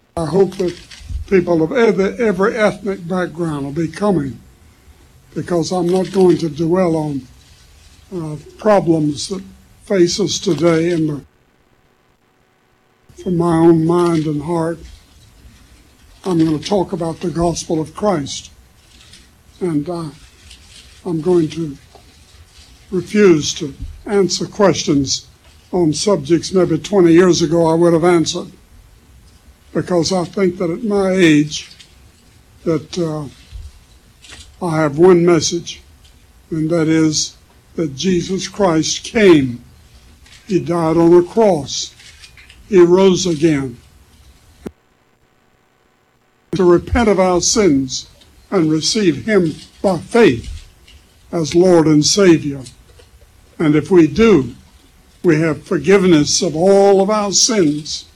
I hope that people of every ethnic background will be coming, because I'm not going to dwell on problems that face us today from my own mind and heart. I'm going to talk about the gospel of Christ, and I'm going to refuse to answer questions on subjects maybe 20 years ago I would have answered, because I think that at my age that I have one message, and that is that Jesus Christ came. He died on the cross. He rose again. To repent of our sins and receive Him by faith as Lord and Savior. And if we do, we have forgiveness of all of our sins.